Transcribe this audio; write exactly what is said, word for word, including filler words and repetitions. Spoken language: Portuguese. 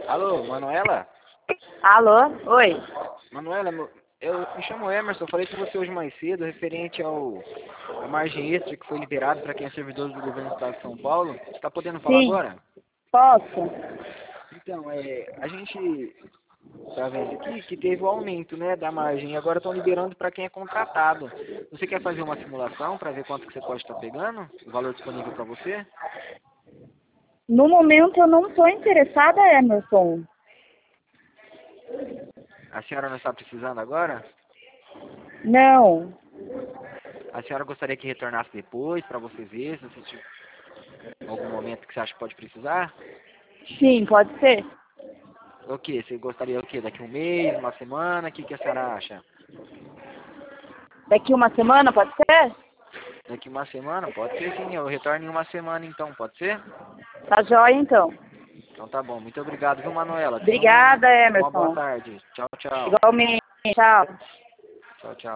Alô, Manuela? Alô? Oi. Manuela, meu- eu me chamo Emerson, eu falei com você hoje mais cedo, referente ao a margem extra que foi liberada para quem é servidor do governo do estado de São Paulo. Você está podendo falar Sim. agora? Posso? Então, é, a gente está vendo aqui que teve o aumento, né, da margem e agora estão liberando para quem é contratado. Você quer fazer uma simulação para ver quanto que você pode estar pegando? O valor disponível para você? No momento eu não estou interessada, Emerson. A senhora não está precisando agora? Não. A senhora gostaria que retornasse depois para você ver se você tiver algum momento que você acha que pode precisar? Sim, pode ser. O que? Você gostaria o quê? Daqui um mês, uma semana? O que, que a senhora acha? Daqui uma semana, pode ser? Daqui uma semana? Pode ser sim, eu retorno em uma semana então, pode ser? Tá jóia, então. Então tá bom, muito obrigado, viu, Manuela? Tenha um- Obrigada, uma boa Emerson. tarde. Tchau, tchau. Igualmente. Tchau. Tchau, tchau.